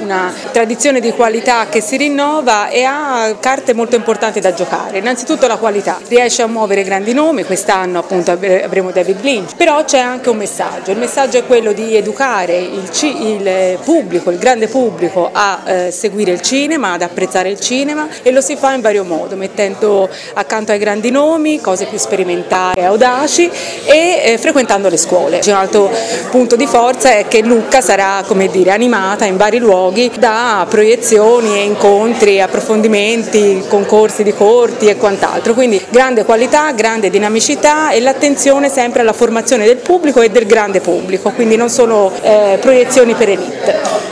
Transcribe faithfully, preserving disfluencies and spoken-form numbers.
una tradizione di qualità che si rinnova e ha carte molto importanti da giocare. Innanzitutto la qualità, riesce a muovere grandi nomi, quest'anno appunto avremo David Lynch, però c'è anche un messaggio, il messaggio è quello di educare il, il pubblico, il grande pubblico a eh, seguire il cinema, ad apprezzare il cinema, e lo si fa in vario modo, mettendo accanto ai grandi nomi cose più sperimentali e audaci e eh, frequentando le scuole. Un altro punto di forza è che Lucca sarà, come dire, animata in vari luoghi da proiezioni e incontri, approfondimenti, concorsi di corti e quant'altro, quindi grande qualità, grande dinamicità e l'attenzione sempre alla formazione del pubblico e del grande pubblico, quindi non solo eh, proiezioni per elite.